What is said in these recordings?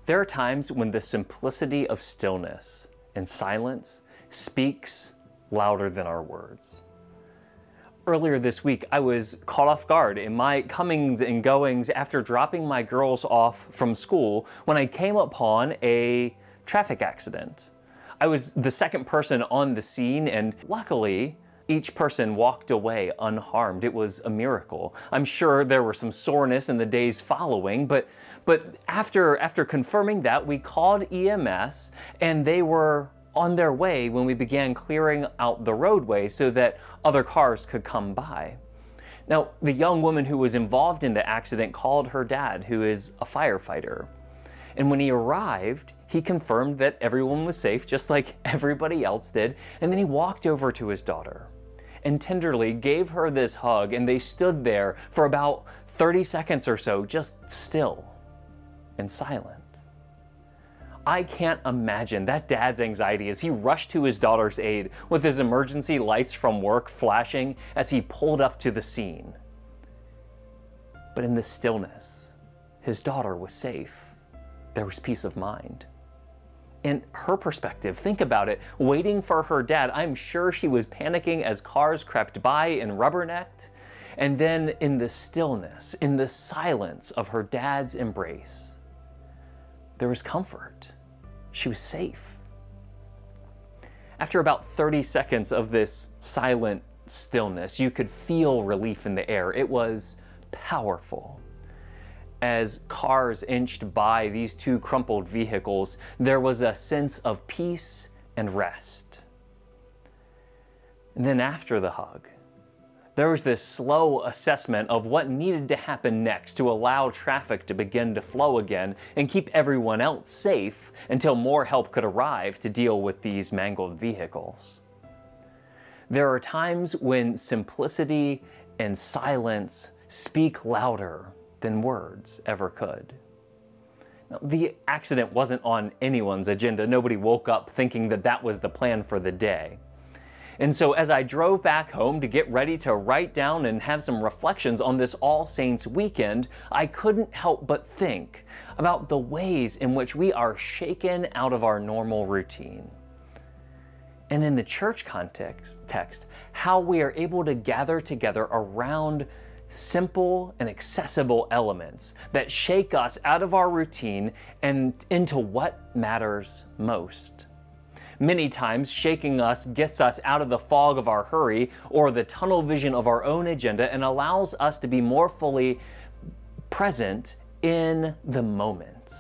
There are times when the simplicity of stillness and silence speaks louder than our words. Earlier this week, I was caught off guard in my comings and goings after dropping my girls off from school when I came upon a traffic accident. I was the second person on the scene, and luckily, each person walked away unharmed. It was a miracle. I'm sure there were some soreness in the days following, but after confirming that, we called EMS, and they were on their way when we began clearing out the roadway so that other cars could come by. Now, the young woman who was involved in the accident called her dad, who is a firefighter. And when he arrived, he confirmed that everyone was safe, just like everybody else did, and then he walked over to his daughter and tenderly gave her this hug, and they stood there for about 30 seconds or so, just still and silent. I can't imagine that dad's anxiety as he rushed to his daughter's aid with his emergency lights from work flashing as he pulled up to the scene. But in the stillness, his daughter was safe. There was peace of mind. In her perspective, think about it, waiting for her dad, I'm sure she was panicking as cars crept by and rubbernecked. And then in the stillness, in the silence of her dad's embrace, there was comfort. She was safe. After about 30 seconds of this silent stillness, you could feel relief in the air. It was powerful. As cars inched by these two crumpled vehicles, there was a sense of peace and rest. And then after the hug, there was this slow assessment of what needed to happen next to allow traffic to begin to flow again and keep everyone else safe until more help could arrive to deal with these mangled vehicles. There are times when simplicity and silence speak louder than words ever could. Now, the accident wasn't on anyone's agenda. Nobody woke up thinking that that was the plan for the day. And so as I drove back home to get ready to write down and have some reflections on this All Saints weekend, I couldn't help but think about the ways in which we are shaken out of our normal routine. And in the church context, how we are able to gather together around simple and accessible elements that shake us out of our routine and into what matters most. Many times, shaking us gets us out of the fog of our hurry or the tunnel vision of our own agenda and allows us to be more fully present in the moment.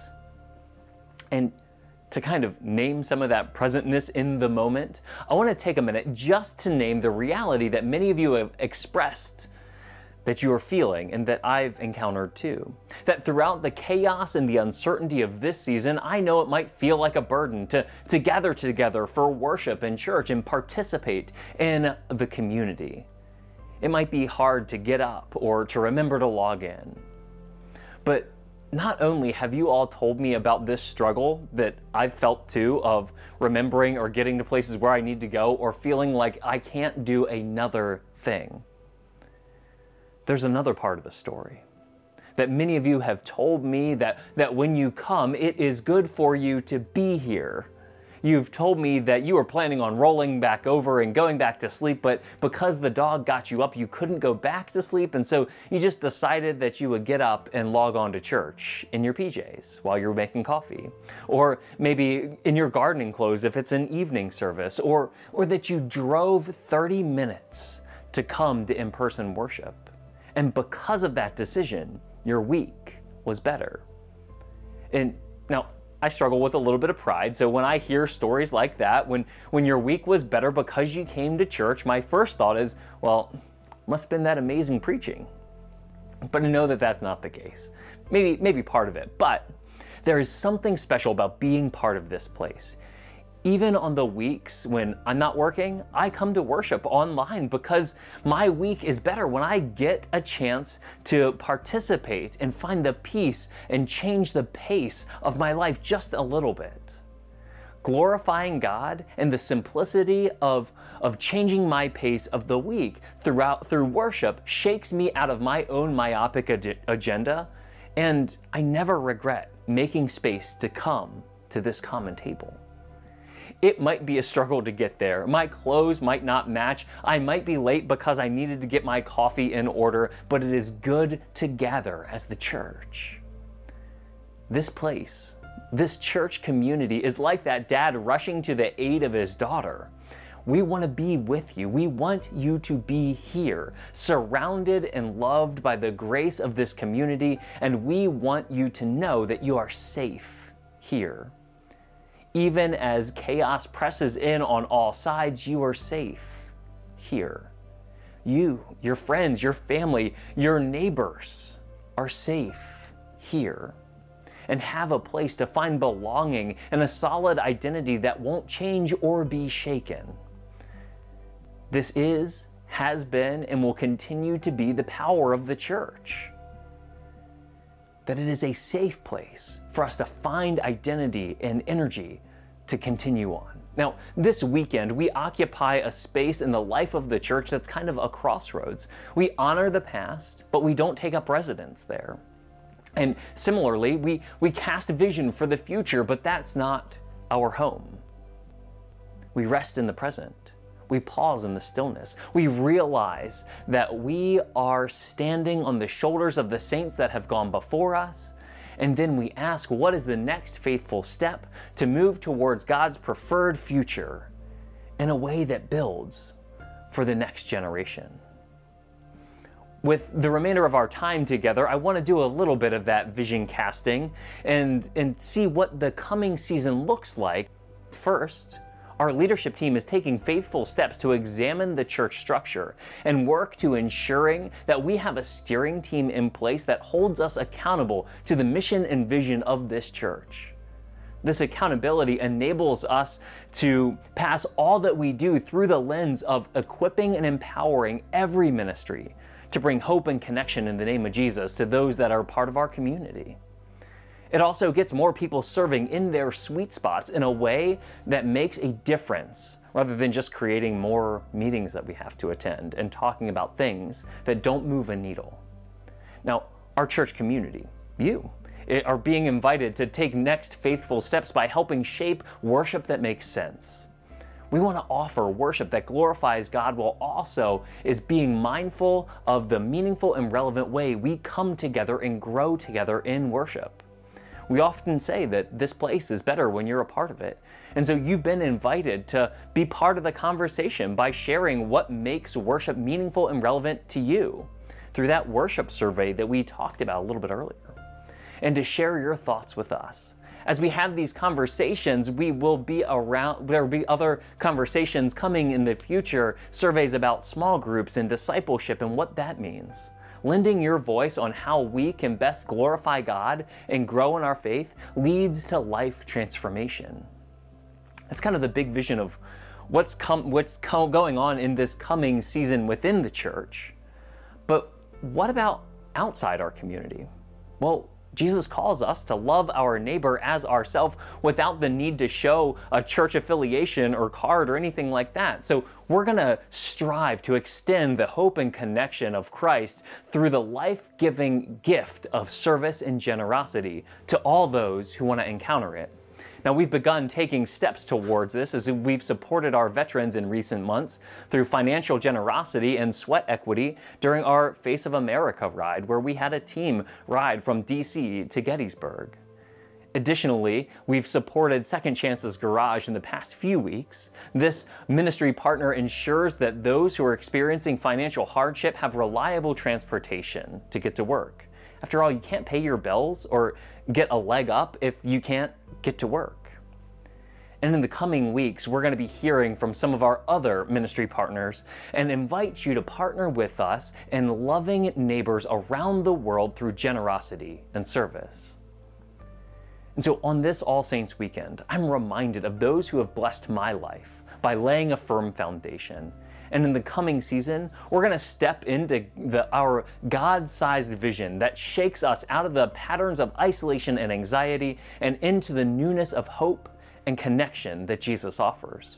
And to kind of name some of that presentness in the moment, I want to take a minute just to name the reality that many of you have expressed that you are feeling and that I've encountered too. That throughout the chaos and the uncertainty of this season, I know it might feel like a burden to gather together for worship in church and participate in the community. It might be hard to get up or to remember to log in. But not only have you all told me about this struggle that I've felt too of remembering or getting to places where I need to go or feeling like I can't do another thing. There's another part of the story that many of you have told me that when you come, it is good for you to be here. You've told me that you were planning on rolling back over and going back to sleep, but because the dog got you up, you couldn't go back to sleep, and so you just decided that you would get up and log on to church in your PJs while you were making coffee. Or maybe in your gardening clothes if it's an evening service, or that you drove 30 minutes to come to in-person worship. And because of that decision, your week was better. And now, I struggle with a little bit of pride, so when I hear stories like that, when your week was better because you came to church, my first thought is, well, must have been that amazing preaching. But I know that that's not the case. Maybe part of it, but there is something special about being part of this place. Even on the weeks when I'm not working, I come to worship online because my week is better when I get a chance to participate and find the peace and change the pace of my life just a little bit. Glorifying God and the simplicity of changing my pace of the week through worship shakes me out of my own myopic agenda And I never regret making space to come to this common table. It might be a struggle to get there. My clothes might not match. I might be late because I needed to get my coffee in order, but it is good to gather as the church. This place, this church community is like that dad rushing to the aid of his daughter. We want to be with you. We want you to be here, surrounded and loved by the grace of this community, and we want you to know that you are safe here. Even as chaos presses in on all sides, you are safe here. You, your friends, your family, your neighbors are safe here and have a place to find belonging and a solid identity that won't change or be shaken. This is, has been, and will continue to be the power of the church. That it is a safe place for us to find identity and energy to continue on. Now, this weekend, we occupy a space in the life of the church that's kind of a crossroads. We honor the past, but we don't take up residence there. And similarly, we cast vision for the future, but that's not our home. We rest in the present. We pause in the stillness. We realize that we are standing on the shoulders of the saints that have gone before us, and then we ask, what is the next faithful step to move towards God's preferred future in a way that builds for the next generation? With the remainder of our time together, I want to do a little bit of that vision casting and see what the coming season looks like. First, our leadership team is taking faithful steps to examine the church structure and work to ensuring that we have a steering team in place that holds us accountable to the mission and vision of this church. This accountability enables us to pass all that we do through the lens of equipping and empowering every ministry to bring hope and connection in the name of Jesus to those that are part of our community. It also gets more people serving in their sweet spots in a way that makes a difference, rather than just creating more meetings that we have to attend and talking about things that don't move a needle. Now, our church community, you, are being invited to take next faithful steps by helping shape worship that makes sense. We want to offer worship that glorifies God while also is being mindful of the meaningful and relevant way we come together and grow together in worship. We often say that this place is better when you're a part of it. And so you've been invited to be part of the conversation by sharing what makes worship meaningful and relevant to you through that worship survey that we talked about a little bit earlier. And to share your thoughts with us. As we have these conversations, there will be other conversations coming in the future, surveys about small groups and discipleship and what that means. Lending your voice on how we can best glorify God and grow in our faith leads to life transformation. That's kind of the big vision of what's going on in this coming season within the church. But what about outside our community? Well, Jesus calls us to love our neighbor as ourselves without the need to show a church affiliation or card or anything like that. So we're going to strive to extend the hope and connection of Christ through the life-giving gift of service and generosity to all those who want to encounter it. Now, we've begun taking steps towards this as we've supported our veterans in recent months through financial generosity and sweat equity during our Face of America ride, where we had a team ride from DC to Gettysburg. Additionally, we've supported Second Chances Garage in the past few weeks. This ministry partner ensures that those who are experiencing financial hardship have reliable transportation to get to work. After all, you can't pay your bills or get a leg up if you can't get to work. And in the coming weeks, we're going to be hearing from some of our other ministry partners and invite you to partner with us in loving neighbors around the world through generosity and service. And so on this All Saints weekend, I'm reminded of those who have blessed my life by laying a firm foundation. And in the coming season, we're going to step into our God-sized vision that shakes us out of the patterns of isolation and anxiety and into the newness of hope and connection that Jesus offers.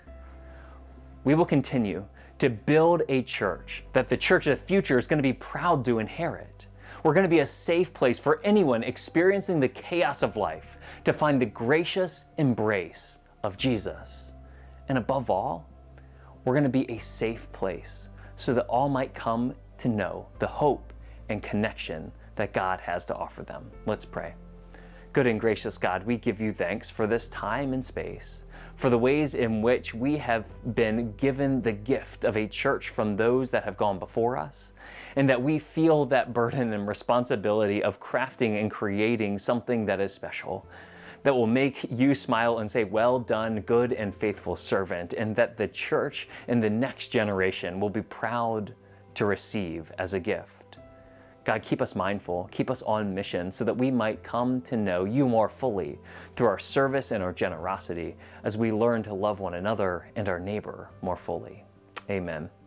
We will continue to build a church that the church of the future is going to be proud to inherit. We're going to be a safe place for anyone experiencing the chaos of life to find the gracious embrace of Jesus. And above all, we're going to be a safe place so that all might come to know the hope and connection that God has to offer them. Let's pray. Good and gracious God, we give you thanks for this time and space, for the ways in which we have been given the gift of a church from those that have gone before us, and that we feel that burden and responsibility of crafting and creating something that is special, that will make you smile and say, well done, good and faithful servant, and that the church and the next generation will be proud to receive as a gift. God, keep us mindful, keep us on mission so that we might come to know you more fully through our service and our generosity as we learn to love one another and our neighbor more fully. Amen.